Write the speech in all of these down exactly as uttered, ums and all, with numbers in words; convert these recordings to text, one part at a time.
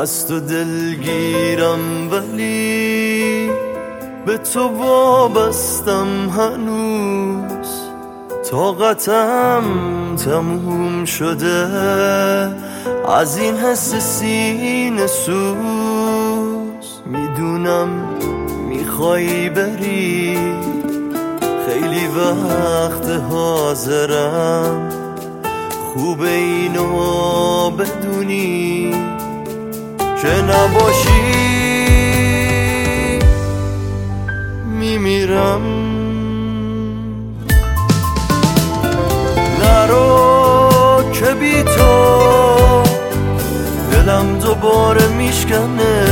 از تو دلگیرم ولی به تو وابستم هنوز، طاقتم تموم شده از این حس سینه سوز. میدونم میخوایی بری، خیلی وقت حاضرم، خوبه اینو بدونی که نباشی میمیرم. نرو که بی تو دلم دوباره میشکنه،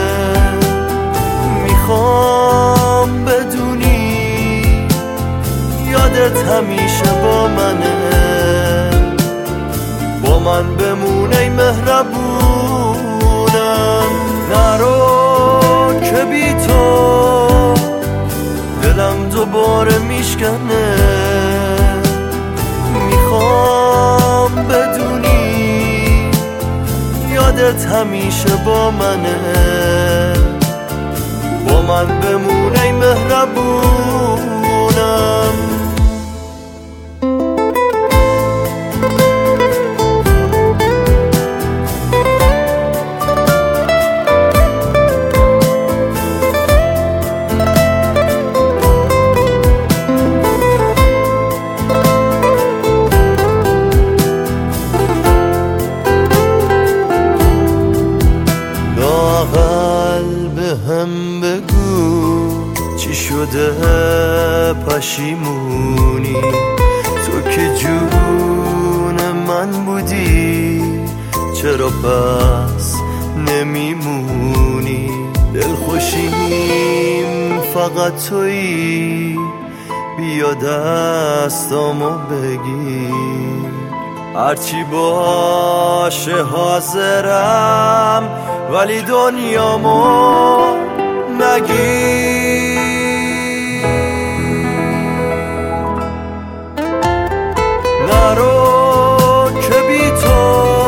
میخوام بدونی یادت همیشه با منه، با من بمونه ای مهربونم. نرو که بی تو دلم دوباره میشکنه، میخوام بدونی یادت همیشه با منه، با من بمونه ای مهربونم. هم بگو چی شده پشیمونی، تو که جون من بودی چرا پس نمیمونی؟ دلخوشیم فقط تویی، بیا دستامو بگیر، هرچی باشه حاضرم ولی دنیامو نگیر. نرو که بی تو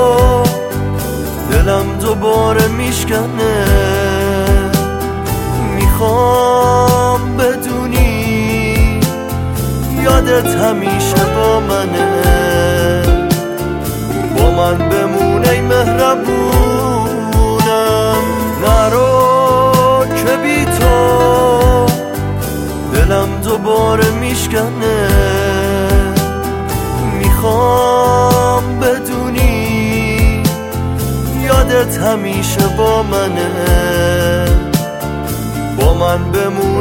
دلم دوباره میشکنه، میخوام بدونی یادت همیشه با منه، با من بمونه ای مهربونم. نرو که بی تو دلم دوباره میشکنه، میخوام بدونی یادت همیشه با منه، با من بمونه